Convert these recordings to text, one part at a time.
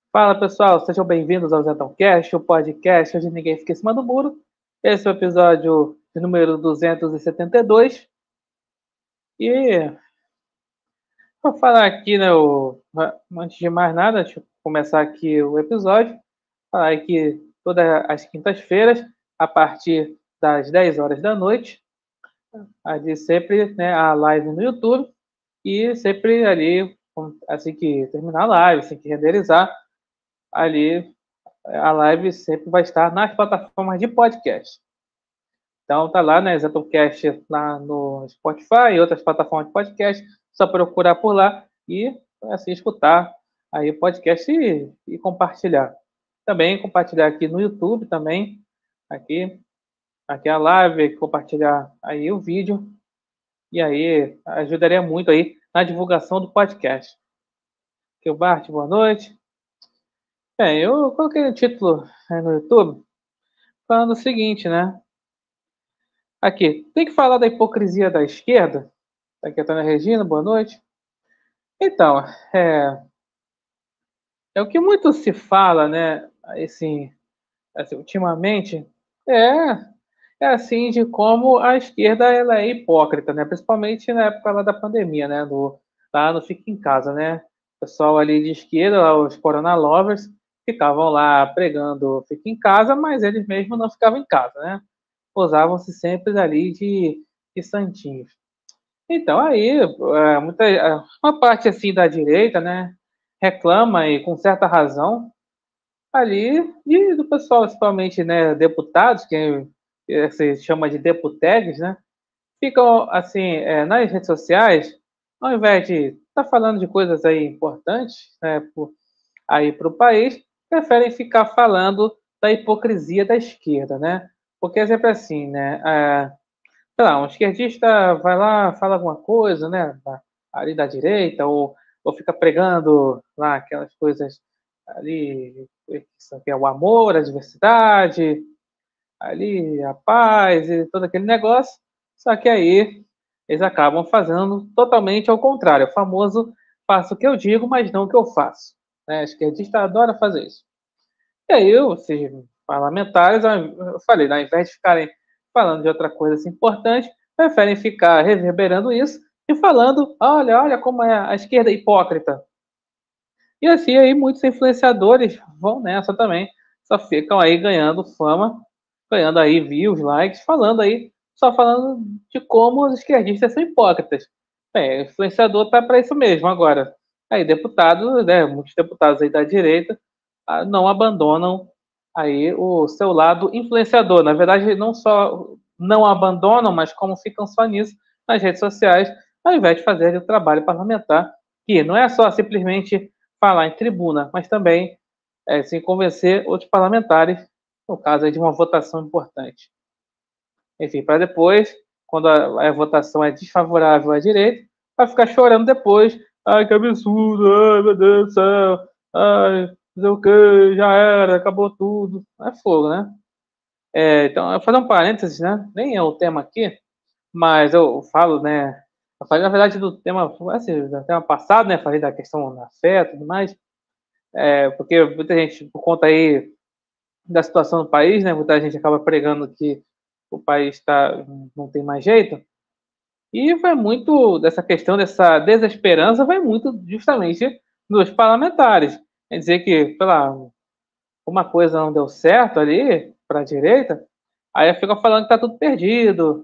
Fala pessoal, sejam bem-vindos ao ZetãoCast, o podcast onde ninguém fica em cima do muro. Esse é o episódio de número 272. E vou falar aqui, né, antes de mais nada, deixa eu começar aqui o episódio, falar aqui todas as quintas-feiras, a partir das 10 horas da noite, ali sempre, né, a live no YouTube, e sempre ali, assim que terminar a live, assim que renderizar, ali a live sempre vai estar nas plataformas de podcast. Então tá lá, né, Zetocast lá no Spotify e outras plataformas de podcast, só procurar por lá e assim escutar aí o podcast e compartilhar. Também compartilhar aqui no YouTube também, aqui, aqui a live, compartilhar aí o vídeo e aí ajudaria muito aí na divulgação do podcast. Aqui o Bart, boa noite. Bem, eu coloquei o título no YouTube falando o seguinte, né? Aqui, tem que falar da hipocrisia da esquerda? Aqui é a Tânia Regina, boa noite. Então, é o que muito se fala, né, assim, ultimamente, é, é assim de como a esquerda ela é hipócrita, né, principalmente na época lá da pandemia, né, lá no Fica em Casa, né, o pessoal ali de esquerda, lá, os Corona Lovers, ficavam lá pregando Fica em Casa, mas eles mesmos não ficavam em casa, né, usavam-se sempre ali de santinhos. Então, aí, uma parte assim da direita, né, reclama e com certa razão ali do pessoal, principalmente, né, deputados, que se chama de deputegues, né, ficam assim nas redes sociais, ao invés de estar falando de coisas aí importantes, né, aí para o país, preferem ficar falando da hipocrisia da esquerda, né? Porque é sempre assim, né? Sei lá, um esquerdista vai lá, fala alguma coisa, né, ali da direita, ou fica pregando lá aquelas coisas ali, que é o amor, a diversidade, ali a paz e todo aquele negócio, só que aí eles acabam fazendo totalmente ao contrário, o famoso faço o que eu digo, mas não o que eu faço. Né? A esquerdista adora fazer isso. E aí, esses parlamentares, eu falei, ao invés de ficarem falando de outra coisa assim, importante, preferem ficar reverberando isso e falando, olha como é a esquerda hipócrita. E assim aí muitos influenciadores vão nessa também, só ficam aí ganhando fama, ganhando aí views, likes, só falando de como os esquerdistas são hipócritas. Bem, o influenciador tá para isso mesmo agora. Aí deputados, né, muitos deputados aí da direita não abandonam aí o seu lado influenciador. Na verdade, não só não abandonam, mas como ficam só nisso nas redes sociais, ao invés de fazer o trabalho parlamentar, que não é só simplesmente falar em tribuna, mas também se convencer outros parlamentares, no caso aí de uma votação importante. Enfim, para depois, quando a votação é desfavorável à direita, vai ficar chorando depois. Ai, que absurdo, ai, meu Deus do céu, ai, não sei o que, já era, acabou tudo. É fogo, né? Então, eu vou fazer um parênteses, né? Nem é o tema aqui, mas eu falo, né? Eu falei, na verdade, do tema, assim, do tema passado, né? Falei da questão da fé e tudo mais, porque muita gente, por conta aí da situação do país, né? Muita gente acaba pregando que o país não tem mais jeito. E vai muito dessa questão, dessa desesperança, vai muito justamente dos parlamentares. Quer dizer que, sei lá, uma coisa não deu certo ali para a direita, aí fica falando que está tudo perdido.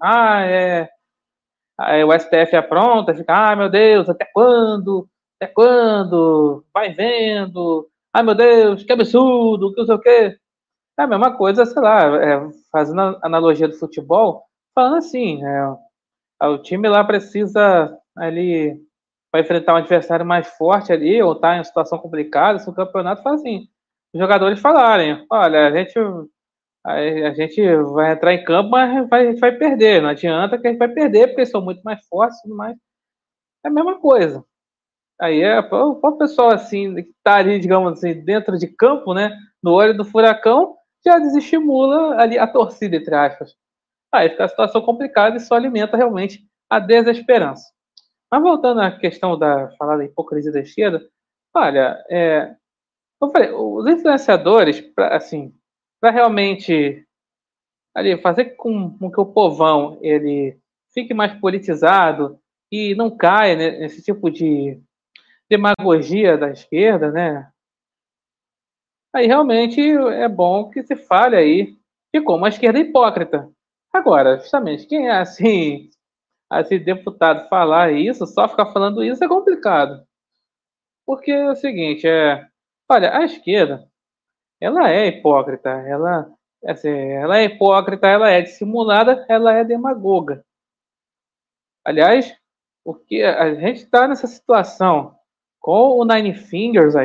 Aí o STF apronta, fica, meu Deus, até quando? Até quando? Vai vendo. Ai, meu Deus, que absurdo, que não sei o quê. É a mesma coisa, sei lá, fazendo a analogia do futebol, falando assim, o time lá precisa ali para enfrentar um adversário mais forte ali, ou tá em uma situação complicada, se o campeonato faz assim, os jogadores falarem, olha, a gente vai entrar em campo, mas a gente vai perder, não adianta que a gente vai perder, porque eles são muito mais fortes e tudo mais. É a mesma coisa. Aí o pessoal assim, que tá ali, digamos assim, dentro de campo, né, no olho do furacão, já desestimula ali a torcida, entre aspas. Aí fica a situação complicada e só alimenta realmente a desesperança. Mas voltando à questão falar da hipocrisia da esquerda, olha, Eu falei, os influenciadores, para realmente ali, fazer com que o povão ele fique mais politizado e não caia nesse tipo de demagogia da esquerda, né? Aí realmente é bom que se fale aí de como a esquerda é hipócrita. Agora, justamente, quem é assim, deputado falar isso, só ficar falando isso é complicado. Porque é o seguinte, olha, a esquerda, ela é hipócrita, ela é hipócrita, ela é dissimulada, ela é demagoga. Aliás, o que a gente está nessa situação com o Nine Fingers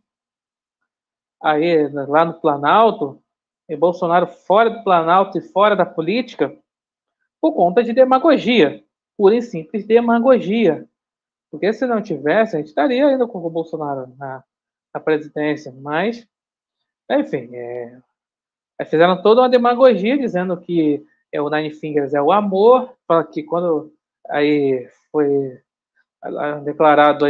aí lá no Planalto, e Bolsonaro fora do Planalto e fora da política, por conta de demagogia, pura e simples demagogia. Porque se não tivesse, a gente estaria ainda com o Bolsonaro na presidência. Mas, enfim, fizeram toda uma demagogia dizendo que o Nine Fingers é o amor, para que quando aí foi declarado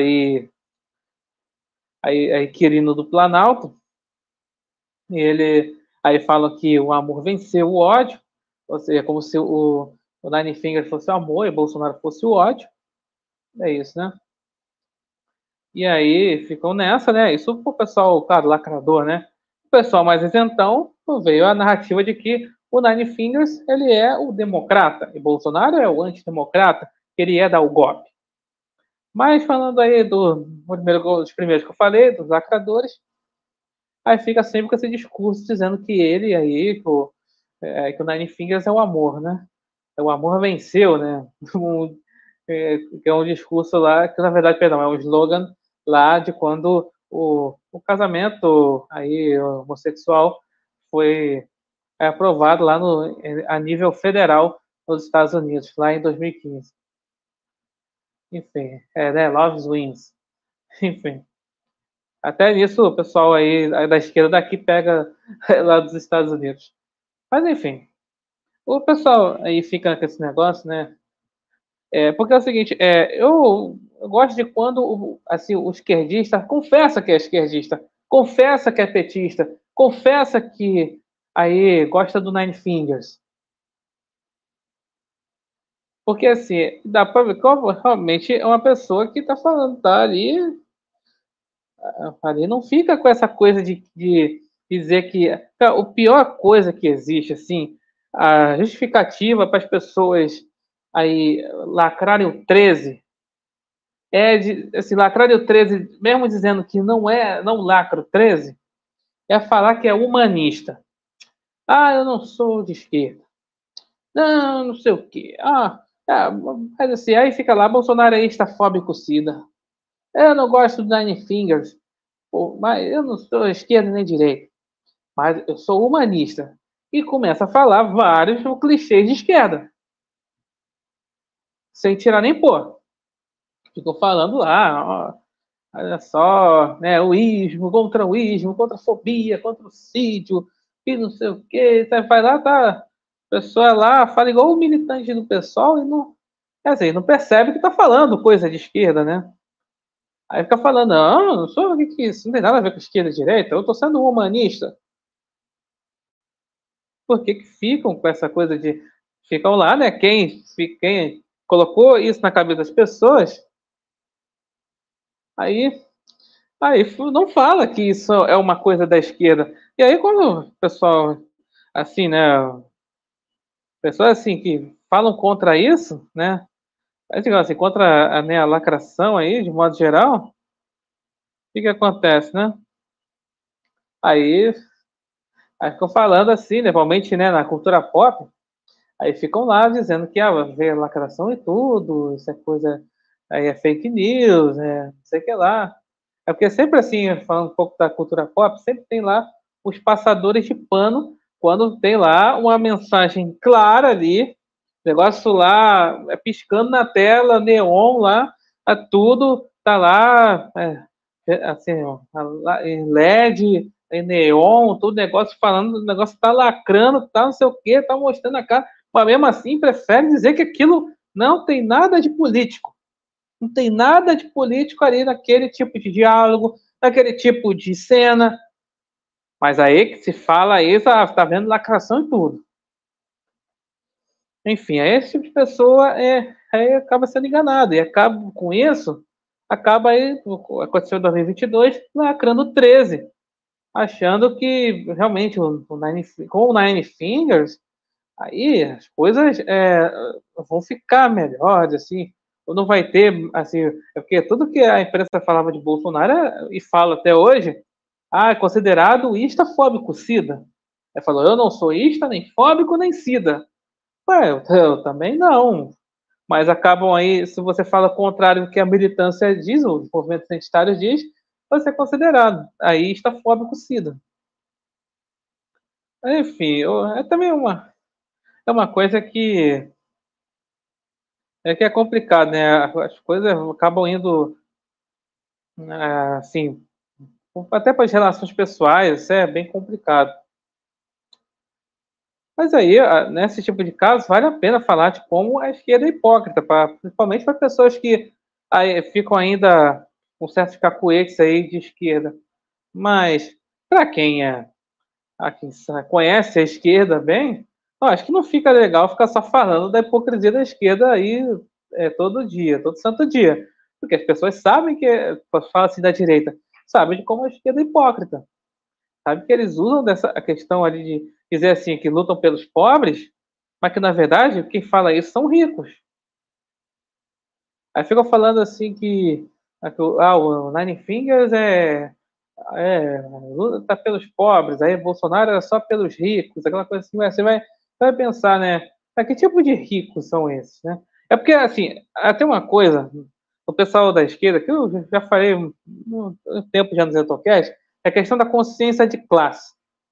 aí Quirino do Planalto, e ele aí fala que o amor venceu o ódio, ou seja, como se o Nine Fingers fosse o amor e Bolsonaro fosse o ódio. É isso, né? E aí ficam nessa, né? Isso pro pessoal, claro, lacrador, né? O pessoal mais isentão veio a narrativa de que o Nine Fingers ele é o democrata e Bolsonaro é o antidemocrata, ele ia dar o golpe. Mas falando aí dos primeiros que eu falei, dos lacradores, aí fica sempre com esse discurso dizendo que ele aí, que o Nine Fingers é o amor, né? O amor venceu, né? Que é um discurso lá, que na verdade, perdão, é um slogan lá de quando o casamento aí homossexual foi aprovado lá a nível federal nos Estados Unidos, lá em 2015. Enfim, né? Love wins. Enfim. Até nisso o pessoal aí da esquerda daqui pega lá dos Estados Unidos. Mas enfim, o pessoal aí fica com esse negócio, né? Porque é o seguinte, eu gosto de quando assim, o esquerdista confessa que é esquerdista, confessa que é petista, confessa que aí gosta do Nine Fingers. Porque assim, dá para ver como realmente é uma pessoa que está falando, tá ali não fica com essa coisa de dizer que cara, a pior coisa que existe, assim, a justificativa para as pessoas aí lacrarem o 13 assim, lacrar o 13, mesmo dizendo que não lacra o 13, é falar que é humanista. Ah, eu não sou de esquerda. Não, não sei o quê. Mas assim, aí fica lá, bolsonarista fóbico SIDA. Eu não gosto do Nine Fingers. Pô, mas eu não sou esquerda nem direita. Mas eu sou humanista. E começa a falar vários clichês de esquerda. Sem tirar nem pôr. Ficou falando lá, ó, olha só, né, o ismo, contra a fobia, contra o sídio, e não sei o quê. Você vai lá, tá, a pessoa lá fala igual o militante do pessoal e não, assim, não percebe que tá falando coisa de esquerda, né? Aí fica falando, não, não sou, o que é isso? Não tem nada a ver com esquerda e direita, eu tô sendo um humanista. Por que que ficam com essa coisa de... Ficam lá, né? Quem colocou isso na cabeça das pessoas, aí não fala que isso é uma coisa da esquerda. E aí quando o pessoal, assim, né, pessoas assim que falam contra isso, né, assim, contra né, a lacração aí, de modo geral, o que acontece, né? Aí, aí ficam falando assim, né, principalmente, né, na cultura pop, aí ficam lá dizendo que vê lacração e tudo, isso é coisa, aí é fake news, né, não sei o que lá. É porque sempre assim, falando um pouco da cultura pop, sempre tem lá os passadores de pano quando tem lá uma mensagem clara ali, negócio lá piscando na tela, neon lá, tudo tá lá, assim, ó, em LED, em neon, todo negócio falando, o negócio tá lacrando, tá não sei o que, tá mostrando a cara, mas mesmo assim prefere dizer que aquilo não tem nada de político. Não tem nada de político ali naquele tipo de diálogo, aquele tipo de cena. Mas aí que se fala aí, tá vendo lacração e tudo. Enfim, aí esse tipo de pessoa aí acaba sendo enganado. E acaba com isso, acaba aí, aconteceu em 2022, lacrando 13, achando que realmente com o Nine Fingers, aí as coisas vão ficar melhores, assim, ou não vai ter, assim, porque tudo que a imprensa falava de Bolsonaro e fala até hoje, é considerado istafóbico, SIDA. Ele falou, eu não sou ista, nem fóbico, nem SIDA. Ué, eu também não. Mas acabam aí, se você fala o contrário do que a militância diz, o movimento identitário diz, você é considerado aí istafóbico, SIDA. Enfim, é também uma coisa que é complicado, né? As coisas acabam indo assim, até para as relações pessoais, isso é bem complicado. Mas aí, nesse tipo de caso, vale a pena falar de como a esquerda é hipócrita, principalmente para pessoas que aí ficam ainda com certos cacuetes aí de esquerda. Mas para quem conhece a esquerda bem, eu acho que não fica legal ficar só falando da hipocrisia da esquerda aí todo dia, todo santo dia. Porque as pessoas sabem fala assim da direita, sabem de como a esquerda é hipócrita. Sabe que eles usam a questão ali de dizer assim, que lutam pelos pobres, mas que na verdade quem fala isso são ricos. Aí ficam falando assim o Nine Fingers luta pelos pobres, aí Bolsonaro é só pelos ricos, aquela coisa assim, você vai pensar, né? Que tipo de ricos são esses, né? É porque, assim, tem uma coisa, o pessoal da esquerda, que eu já falei um tempo já no Zetocast, é a questão da consciência de classe.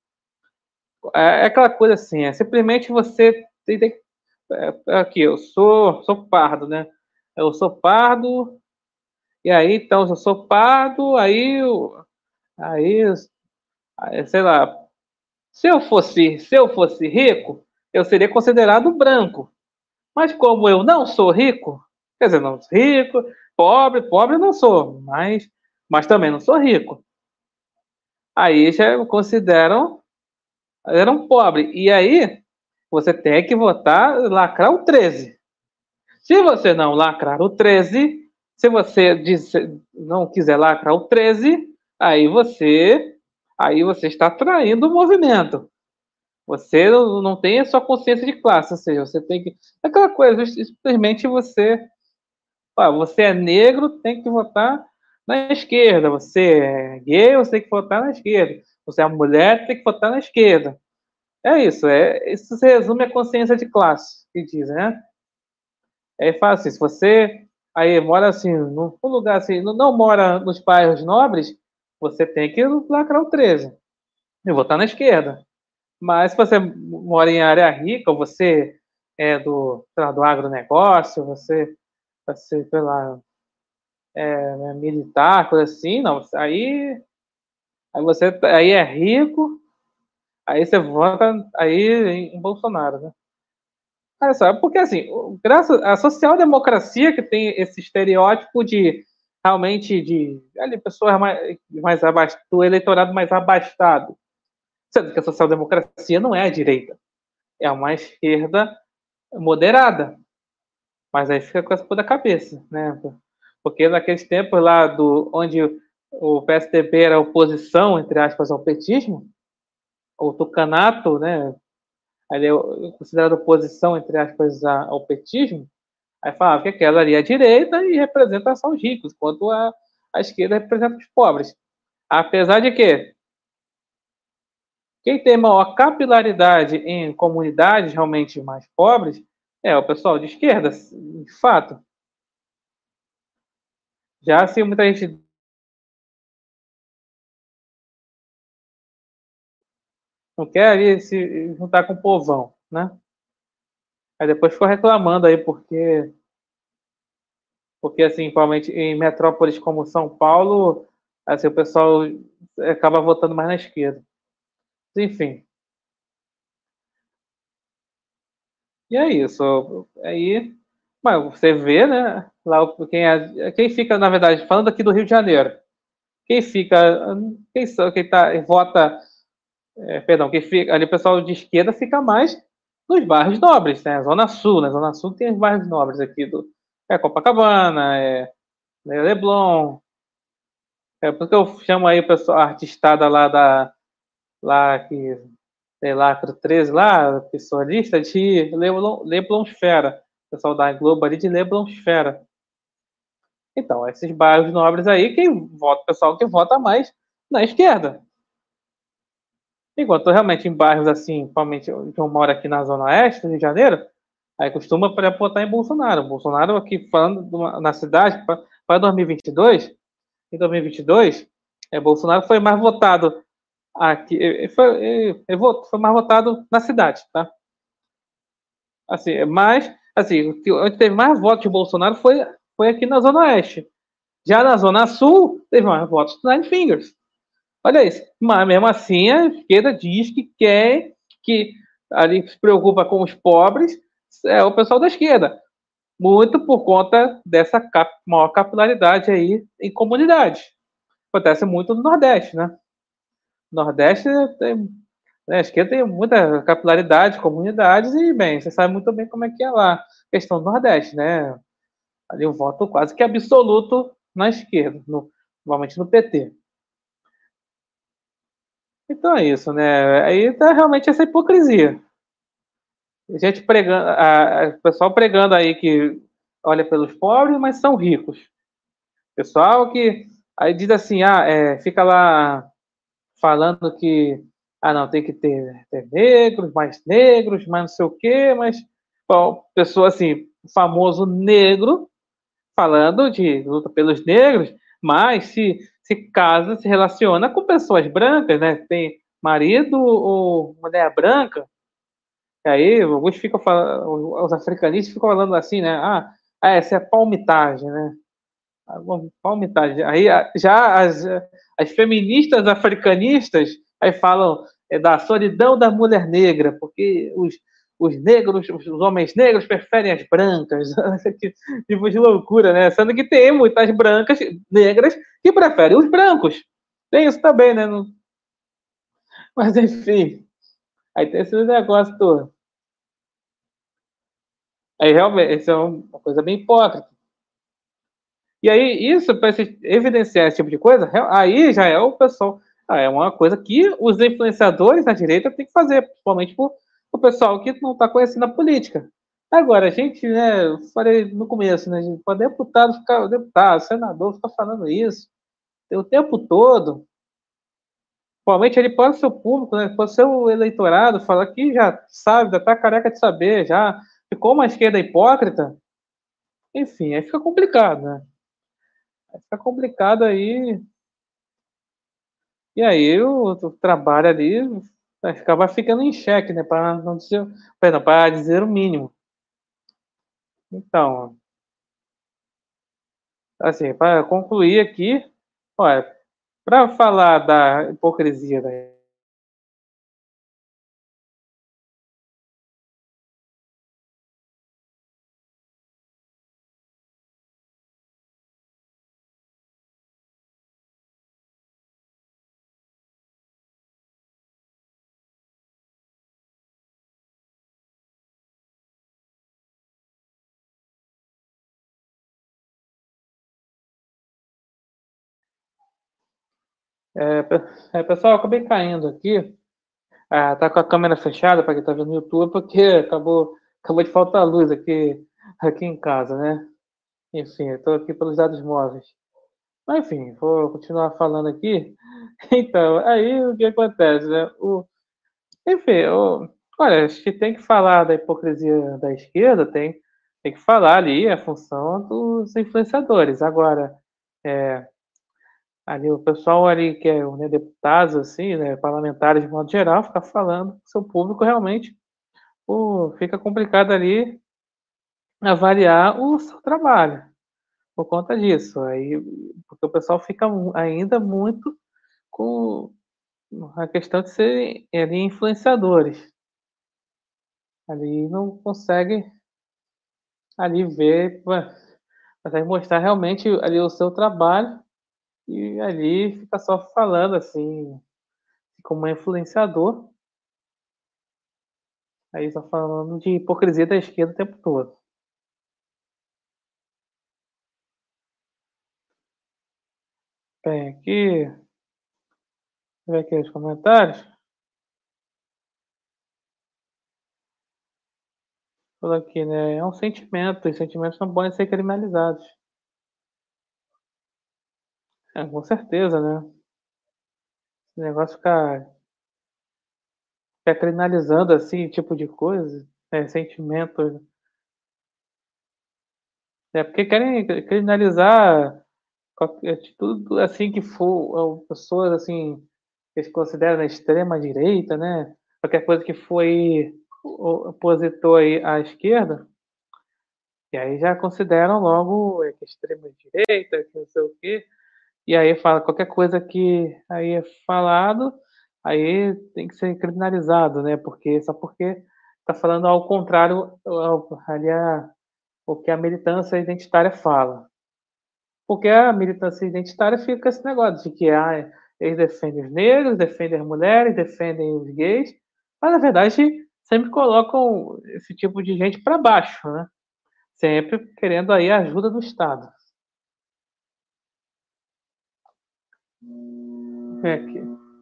É aquela coisa assim, simplesmente você tem aqui, eu sou pardo, né? Eu sou pardo, e aí, então, se eu sou pardo, aí, sei lá, se eu fosse rico, eu seria considerado branco. Mas como eu não sou rico, quer dizer, não sou rico, pobre não sou, mas também não sou rico. Aí já me consideram eram pobre. E aí, você tem que lacrar o 13. Se você não lacrar o 13, se você não quiser lacrar o 13, aí você está traindo o movimento. Você não tem a sua consciência de classe, ou seja, você tem que. Aquela coisa, simplesmente você é negro, tem que votar na esquerda. Você é gay, você tem que votar na esquerda. Você é mulher, tem que votar na esquerda. É isso, isso se resume à consciência de classe, que diz, né? Aí fala assim, se você aí mora assim, num lugar assim, não mora nos bairros nobres, você tem que lacrar o 13 e votar na esquerda. Mas se você mora em área rica, ou você é sei lá, do agronegócio, você sei lá, militar, coisa assim, não, aí é rico, aí você vota aí em Bolsonaro, né? Olha só, porque assim, graças à social-democracia que tem esse estereótipo de realmente de ali, pessoas mais abaixo, do eleitorado mais abastado. Sendo que a social-democracia não é a direita, é uma esquerda moderada. Mas aí fica com essa coisa da cabeça, né? Porque naqueles tempos lá onde o PSDB era oposição, entre aspas, ao petismo, o tucanato, né? Ele é considerado oposição, entre aspas, ao petismo. Aí falava que aquela ali é a direita e representa só os ricos, enquanto a esquerda representa os pobres. Apesar de que quem tem maior capilaridade em comunidades realmente mais pobres é o pessoal de esquerda, de fato. Já assim, muita gente não quer ali se juntar com o povão, né? Aí depois ficou reclamando aí porque assim, principalmente em metrópoles como São Paulo, assim, o pessoal acaba votando mais na esquerda. Enfim, e é isso. Aí, mas você vê, né? Lá quem fica, na verdade, falando aqui do Rio de Janeiro. quem fica, quem tá, vota, perdão, quem fica, ali o pessoal de esquerda fica mais nos bairros nobres, né? Zona Sul, né? Zona Sul tem os bairros nobres aqui Copacabana, Leblon, porque eu chamo aí o pessoal, a artistada lá que, sei lá, pro 13 lá, pessoalista de Leblonsfera, o pessoal da Globo ali de Leblonsfera. Então, esses bairros nobres aí, quem vota, o pessoal que vota mais na esquerda. Enquanto realmente em bairros assim, principalmente eu moro aqui na Zona Oeste do Rio de Janeiro, aí costuma para votar em Bolsonaro. Bolsonaro aqui falando na cidade, para 2022, em 2022, Bolsonaro foi mais votado aqui, foi mais votado na cidade, tá? Assim, mas, assim, onde teve mais votos de Bolsonaro foi aqui na Zona Oeste. Já na Zona Sul, teve mais votos do Nine Fingers. Olha isso. Mas mesmo assim, a esquerda diz que quer, que ali se preocupa com os pobres, é o pessoal da esquerda. Muito por conta dessa maior capilaridade aí em comunidade. Acontece muito no Nordeste, né? No Nordeste tem, né, a esquerda tem muita capilaridade, comunidades, e, bem, você sabe muito bem como é que é lá a questão do Nordeste, né? Ali o voto quase que absoluto na esquerda, normalmente no PT. Então é isso, né? Aí tá realmente essa hipocrisia. Gente pregando, o pessoal pregando aí que olha pelos pobres, mas são ricos. Pessoal que aí diz assim, fica lá falando que não, tem que ter negros, mais não sei o quê, mas bom, pessoa assim, famoso negro, falando de luta pelos negros, mas se casa, se relaciona com pessoas brancas, né? Tem marido ou mulher branca, e aí alguns ficam falando, os africanistas ficam falando assim, né? Essa é palmitagem, né? Palmitagem. Aí já as feministas africanistas aí falam da solidão da mulher negra, porque os negros, os homens negros preferem as brancas. Tipo de loucura, né? Sendo que tem muitas brancas, negras, que preferem os brancos. Tem isso também, né? Mas enfim, aí tem esse negócio todo. Aí realmente, isso é uma coisa bem hipócrita. E aí, isso, para evidenciar esse tipo de coisa, aí já é o pessoal. É uma coisa que os influenciadores da direita têm que fazer, principalmente o pessoal que não está conhecendo a política. Agora, a gente, né, eu falei no começo, né, para deputado, senador, ficar falando isso o tempo todo, principalmente ele pode ser o público, né, pode ser o eleitorado, falar que já sabe, já está careca de saber, já ficou uma esquerda hipócrita, enfim, aí fica complicado, né? Aí fica complicado aí. E aí o trabalho ali acaba ficando em xeque, né? Para não dizer, perdão, para dizer o mínimo. Então, assim, para concluir aqui, olha, para falar da hipocrisia pessoal, acabei caindo aqui. Tá com a câmera fechada para quem tá vendo no YouTube, porque acabou de faltar luz aqui em casa, né? Enfim, eu tô aqui pelos dados móveis. Mas enfim, vou continuar falando aqui. Então, aí o que acontece, né? Enfim, olha, acho que tem que falar da hipocrisia da esquerda, tem que falar ali a função dos influenciadores. Agora, é, ali o pessoal ali que é, né, deputados, assim, né, parlamentares de modo geral, ficar falando com seu público realmente, fica complicado ali avaliar o seu trabalho por conta disso. Aí, porque o pessoal fica ainda muito com a questão de serem ali influenciadores. Ali não consegue ali ver, consegue mostrar realmente ali o seu trabalho e ali fica só falando assim, como influenciador, aí só falando de hipocrisia da esquerda o tempo todo. Bem, aqui, ver aqui os comentários. Falou aqui, né? É um sentimento, e sentimentos não podem ser criminalizados. É, com certeza, né? Esse negócio ficar criminalizando assim, tipo de coisa, sentimentos. É porque querem criminalizar tudo assim que for, pessoas assim, que se consideram na extrema direita, né? Qualquer coisa que foi opositor aí à esquerda, e aí já consideram logo que é extrema direita, que não sei o quê. E aí fala qualquer coisa que aí é falado, aí tem que ser criminalizado, né? Porque só porque está falando ao contrário ali o que a militância identitária fala. Porque a militância identitária fica esse negócio de que eles defendem os negros, defendem as mulheres, defendem os gays, mas na verdade sempre colocam esse tipo de gente para baixo, né? Sempre querendo aí a ajuda do Estado. É aqui.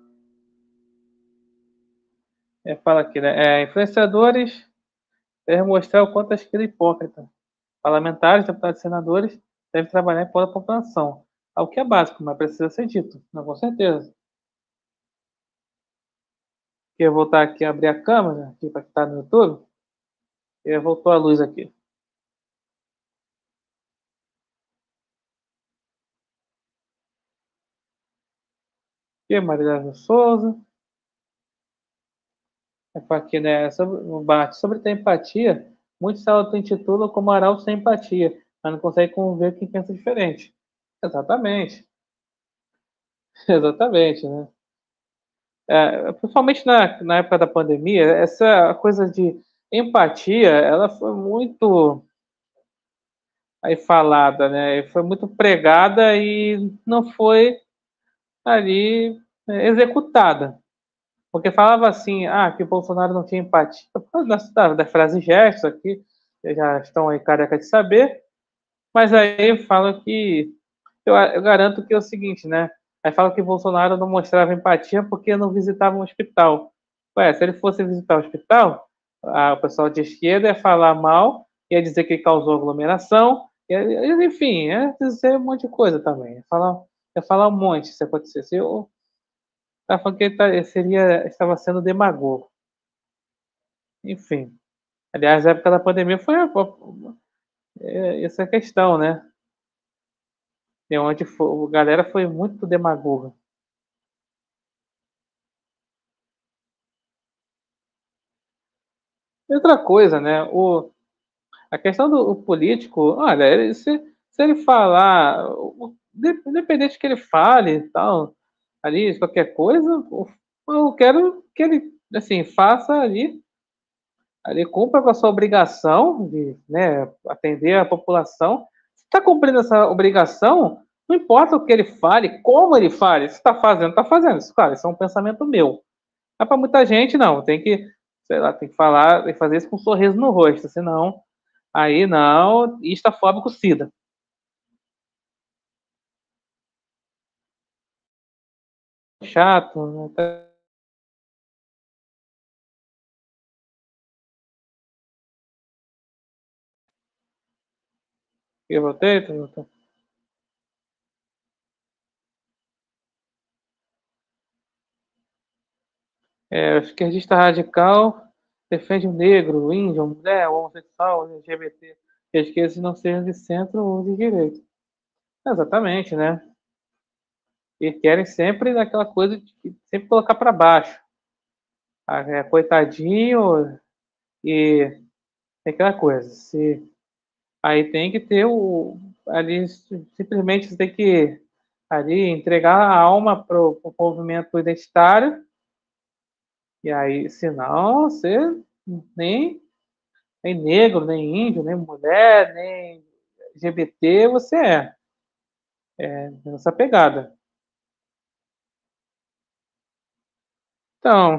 Fala aqui, né? Influenciadores devem mostrar o quanto a esquerda é hipócrita. Parlamentares, deputados e senadores devem trabalhar em prol da população. O que é básico, mas precisa ser dito, não, com certeza. Eu vou voltar aqui a abrir a câmera, aqui para que está no YouTube, e voltou a luz aqui. Aqui, Maria Souza. Para aqui, né? Sobre o Bart, sobre ter empatia, muitos se auto-intitulam como arauto sem empatia, mas não conseguem conviver com quem pensa diferente. Exatamente. Exatamente, né? Principalmente na época da pandemia, essa coisa de empatia, ela foi muito aí falada, né? Foi muito pregada e não foi ali executada. Porque falava assim, que o Bolsonaro não tinha empatia. Da frase gestos aqui, já estão aí careca de saber, mas aí fala que eu garanto que é o seguinte, né? Aí fala que Bolsonaro não mostrava empatia porque não visitava um hospital. Ué, se ele fosse visitar o hospital, o pessoal de esquerda ia falar mal, ia dizer que ele causou aglomeração, enfim, ia dizer um monte de coisa também. Ia falar um monte se acontecesse. Eu estava falando que ele estava sendo demagogo. Enfim. Aliás, a época da pandemia foi essa questão, né? E onde a galera foi muito demagoga. E outra coisa, né? A questão do político, olha, se ele falar, independente que ele fale e tal, ali, qualquer coisa, eu quero que ele, assim, faça ali cumpra com a sua obrigação de, né, atender a população. Se está cumprindo essa obrigação, não importa o que ele fale, como ele fale, se está fazendo, está fazendo. Isso, claro, isso é um pensamento meu. Mas para muita gente, não. Tem que, sei lá, tem que falar, tem que fazer isso com um sorriso no rosto, senão, aí não, estafóbico SIDA. Chato, né? Eu voltei, eu voltei. O esquerdista radical defende o negro, o índio, a mulher, o homossexual, o LGBT. E a esquerda não seja de centro ou de direita. Exatamente, né? E querem sempre daquela coisa de sempre colocar para baixo. Coitadinho e aquela coisa. Aí tem que ter ali simplesmente você tem que ali entregar a alma pro movimento identitário. E aí, senão, você nem, nem negro, nem índio, nem mulher, nem LGBT você é. nessa pegada. Então,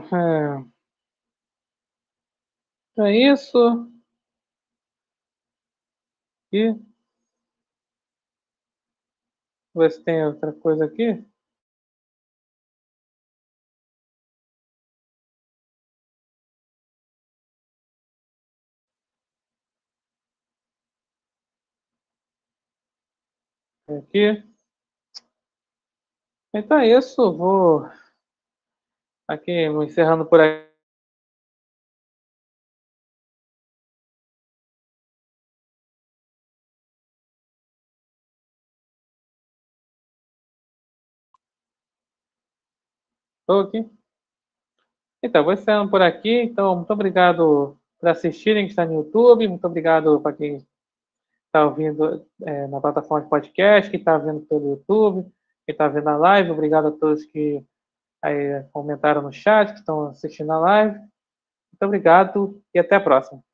é isso. E ver se tem outra coisa aqui. Aqui. Então é isso. Vou aqui encerrando por aqui. Então, vou encerrando por aqui. Então, muito obrigado por assistirem que está no YouTube. Muito obrigado para quem está ouvindo na plataforma de podcast, quem está vendo pelo YouTube, quem está vendo a live. Obrigado a todos que aí, comentaram no chat, que estão assistindo a live. Muito obrigado e até a próxima.